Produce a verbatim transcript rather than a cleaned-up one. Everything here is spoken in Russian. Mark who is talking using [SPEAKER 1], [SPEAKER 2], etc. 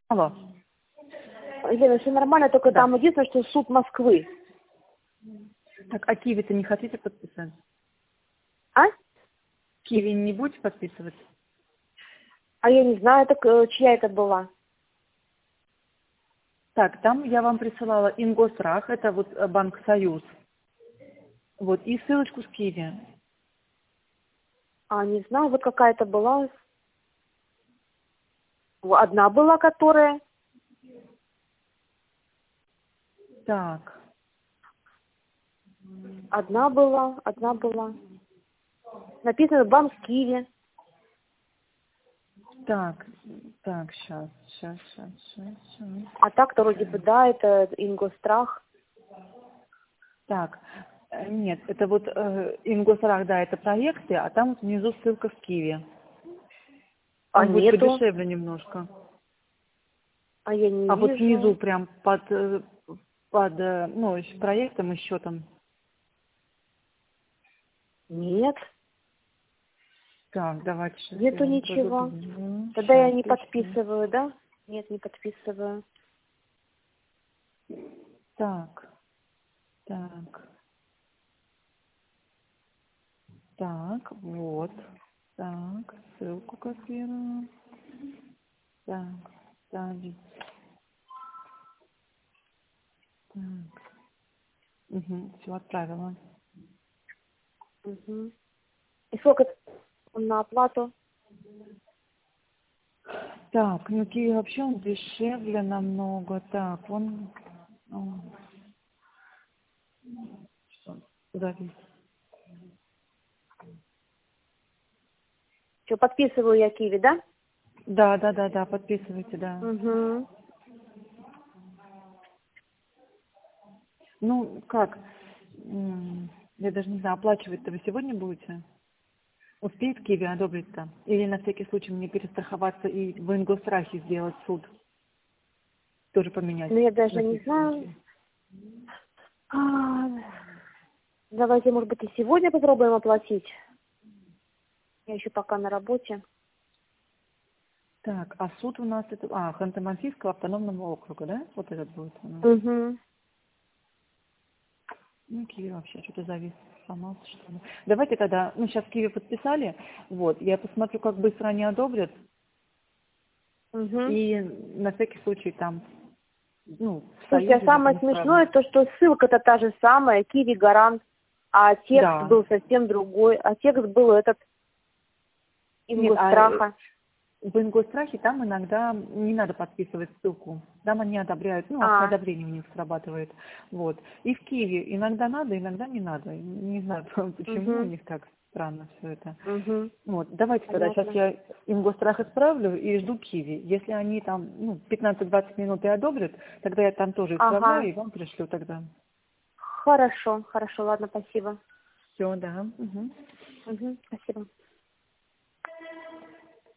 [SPEAKER 1] Алло.
[SPEAKER 2] Елена, все нормально, только
[SPEAKER 1] Да.
[SPEAKER 2] там единственное, что суд Москвы.
[SPEAKER 1] Так, а Киви-то не хотите подписать?
[SPEAKER 2] А?
[SPEAKER 1] Киви не будете подписывать?
[SPEAKER 2] А я не знаю, так э, чья это была?
[SPEAKER 1] Так, там я вам присылала Ингосрах, это вот э, Банк Союз. Вот, и ссылочку с Киви.
[SPEAKER 2] А, не знаю, вот какая-то была. Одна была, которая.
[SPEAKER 1] Так,
[SPEAKER 2] Одна была, одна была. Написано банк Киви.
[SPEAKER 1] так, так, сейчас, сейчас, сейчас, сейчас, сейчас.
[SPEAKER 2] А так-то вроде бы, да, это Ингострах.
[SPEAKER 1] Так, э, нет, это вот э, Ингосрах, да, это проекты, а там вот внизу ссылка с Киви.
[SPEAKER 2] А
[SPEAKER 1] Он будет
[SPEAKER 2] нету.
[SPEAKER 1] подешевле немножко.
[SPEAKER 2] А я не
[SPEAKER 1] А вот внизу
[SPEAKER 2] вижу.
[SPEAKER 1] прям под, э, под э, ну, ещё проектом и счетом.
[SPEAKER 2] Нет,
[SPEAKER 1] Так, давайте сейчас я
[SPEAKER 2] нету
[SPEAKER 1] вам
[SPEAKER 2] ничего.
[SPEAKER 1] продублирую.
[SPEAKER 2] Тогда я
[SPEAKER 1] Сейчас,
[SPEAKER 2] не
[SPEAKER 1] точно.
[SPEAKER 2] подписываю, да? Нет, не подписываю.
[SPEAKER 1] Так, так, так, вот. Так, ссылку копирую. Так, ставить. Так. Угу, все отправила.
[SPEAKER 2] Угу. И сколько на оплату?
[SPEAKER 1] Так, ну Киви вообще он дешевле намного. Так, он... о, что, завис.
[SPEAKER 2] Что, подписываю я Киви, да?
[SPEAKER 1] Да, да, да, да, подписывайте, да.
[SPEAKER 2] Угу.
[SPEAKER 1] Ну, как? М, Я даже не знаю, оплачивать-то вы сегодня будете? Успеет Киви одобрить-то? Или на всякий случай мне перестраховаться и в Ингосрахе сделать суд? Тоже поменять
[SPEAKER 2] Ну, я даже
[SPEAKER 1] на
[SPEAKER 2] не
[SPEAKER 1] всякий
[SPEAKER 2] знаю.
[SPEAKER 1] случай.
[SPEAKER 2] А, давайте, может быть, и сегодня попробуем оплатить. Я еще пока на работе.
[SPEAKER 1] Так, а суд у нас это... А, Ханты-Мансийского автономного округа, да? Вот этот будет у нас.
[SPEAKER 2] Угу.
[SPEAKER 1] Ну, Киви вообще что-то завис, сломался, что ли. Давайте тогда... Ну, сейчас Киви подписали. Вот, я посмотрю, как быстро они одобрят.
[SPEAKER 2] Угу.
[SPEAKER 1] И на всякий случай там, ну, в
[SPEAKER 2] Слушайте, а
[SPEAKER 1] Союзе вот
[SPEAKER 2] самое
[SPEAKER 1] неисправность.
[SPEAKER 2] смешное то, что ссылка-то та же самая, Киви Гарант, а текст
[SPEAKER 1] Да.
[SPEAKER 2] был совсем другой, а текст был этот
[SPEAKER 1] Нет, а э,
[SPEAKER 2] Ингосстраха.
[SPEAKER 1] в Ингострахе там иногда не надо подписывать ссылку. Там они одобряют, ну,
[SPEAKER 2] А,
[SPEAKER 1] автоодобрение у них срабатывает. Вот. И в Киеве иногда надо, иногда не надо. Не знаю, почему у
[SPEAKER 2] угу,
[SPEAKER 1] них так странно все это.
[SPEAKER 2] угу,
[SPEAKER 1] Вот. Давайте тогда сейчас
[SPEAKER 2] понятно.
[SPEAKER 1] я Ингострах исправлю и жду Киви. Если они там ну, пятнадцать-двадцать минут и одобрят, тогда я там тоже
[SPEAKER 2] Ага,
[SPEAKER 1] исправляю и вам пришлю тогда.
[SPEAKER 2] хорошо, хорошо, ладно, спасибо.
[SPEAKER 1] Все, да. Мгм.
[SPEAKER 2] Угу, спасибо.